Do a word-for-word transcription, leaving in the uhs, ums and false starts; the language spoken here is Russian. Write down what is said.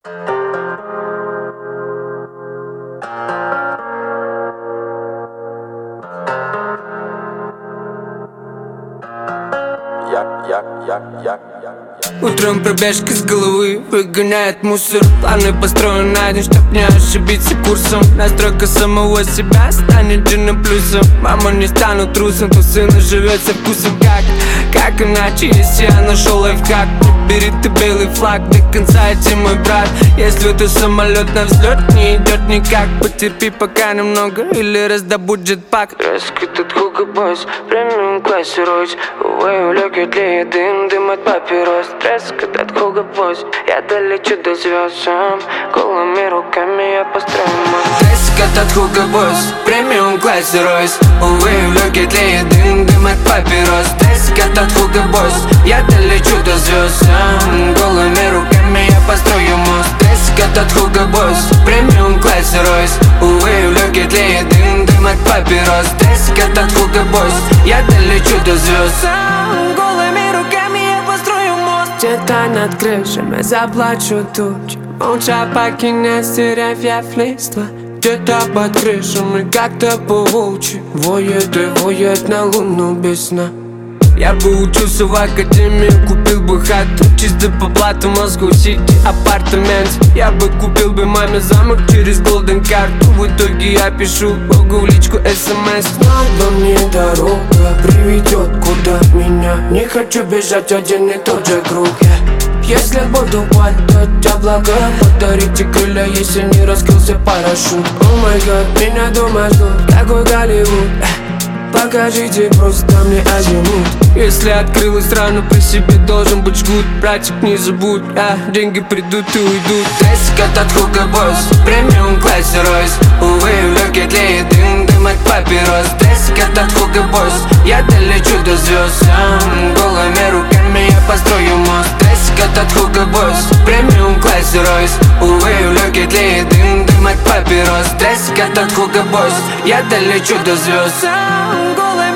Утром пробежка с головы выгоняет мусор. Планы построены на день, чтоб не ошибиться курсом. Настройка самого себя станет джином плюсом. Мама, не стану трусом, то сына живет со вкусом. Как, как иначе, если я нашел лайфхак? Бери ты белый флаг, до конца я мой брат. Если это самолет на взлет не идет никак, потерпи пока немного или раздобудь джетпак. Резко тут Hugo Boss, премиум классе Ройс. Увы, улег тлеет дым, дым от папирос. Резко тут Hugo Boss, я долечу до звезд сам. Голыми руками я построю мост. Резко тут Hugo Boss, премиум классе Ройс. Увы, улег тлеет дым, дым от папирос. Резко тут Hugo Boss, я долечу до звезд сам. Голыми руками я построю мост. Резко тут Hugo Boss, премиум классе Ройс. Увы, улег тлеет дым, дым от папирос. Резко тут Hugo Boss, я долечу до звезд сам. Голыми руками я построю мост. Где-то над крышами заплачу тучи, молча покинет деревьев листва. Где-то под крышами как-то по-волчьи воет и воет на луну без сна. Я бы учился в академии, купил бы хату чисто по плату, Москва-Сити, апартамент. Я бы купил бы маме замок через голден карту. В итоге я пишу Богу в личку смс. Надо мне дорога приведет куда меня. Не хочу бежать один и тот же круг. Если буду падать облака, подарите крылья, если не раскрылся парашют. О май гад, меня дома ждут, такой Голливуд. Покажите просто мне азимут. Если открылась рано, при себе должен быть жгут. Братик, не забудь, а деньги придут и уйдут. Резко тут Hugo Boss, премиум классе Ройс. Увы, в легких тлеет дым, дым от папирос. Резко тут Hugo Boss, я долечу до звезд сам. Голыми руками я построю мост. Резко тут Hugo Boss, премиум классе Ройс. Увы, в легких тлеет дым, дым от папирос. Резко тут Hugo Boss, я долечу до звезд сам. Голыми